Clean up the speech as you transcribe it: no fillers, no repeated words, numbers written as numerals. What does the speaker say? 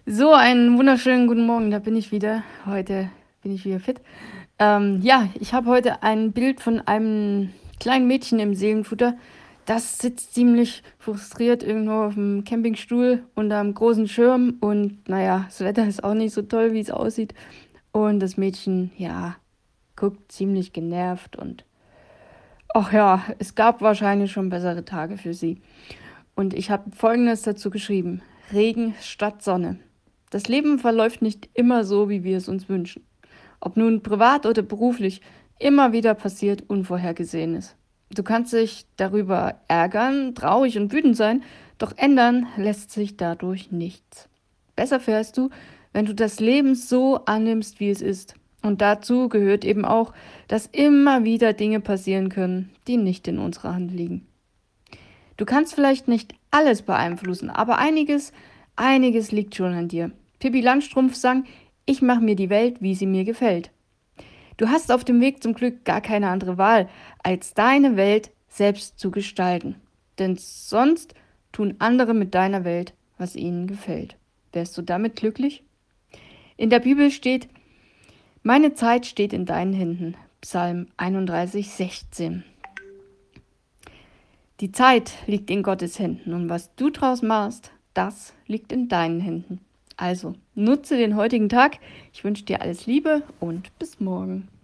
So, einen wunderschönen guten Morgen, da bin ich wieder. Heute bin ich wieder fit. Ja, ich habe heute ein Bild von einem kleinen Mädchen im Seelenfutter. Das sitzt ziemlich frustriert irgendwo auf dem Campingstuhl unter einem großen Schirm. Und naja, das Wetter ist auch nicht so toll, wie es aussieht. Und das Mädchen, ja, guckt ziemlich genervt. Und ach ja, es gab wahrscheinlich schon bessere Tage für sie. Und ich habe Folgendes dazu geschrieben. Regen statt Sonne. Das Leben verläuft nicht immer so, wie wir es uns wünschen. Ob nun privat oder beruflich, immer wieder passiert Unvorhergesehenes. Du kannst dich darüber ärgern, traurig und wütend sein, doch ändern lässt sich dadurch nichts. Besser fährst du, wenn du das Leben so annimmst, wie es ist. Und dazu gehört eben auch, dass immer wieder Dinge passieren können, die nicht in unserer Hand liegen. Du kannst vielleicht nicht alles beeinflussen, aber einiges liegt schon an dir. Pippi Langstrumpf sang, ich mache mir die Welt, wie sie mir gefällt. Du hast auf dem Weg zum Glück gar keine andere Wahl, als deine Welt selbst zu gestalten. Denn sonst tun andere mit deiner Welt, was ihnen gefällt. Wärst du damit glücklich? In der Bibel steht, meine Zeit steht in deinen Händen. Psalm 31, 16. Die Zeit liegt in Gottes Händen und was du draus machst, das liegt in deinen Händen. Also nutze den heutigen Tag. Ich wünsche dir alles Liebe und bis morgen.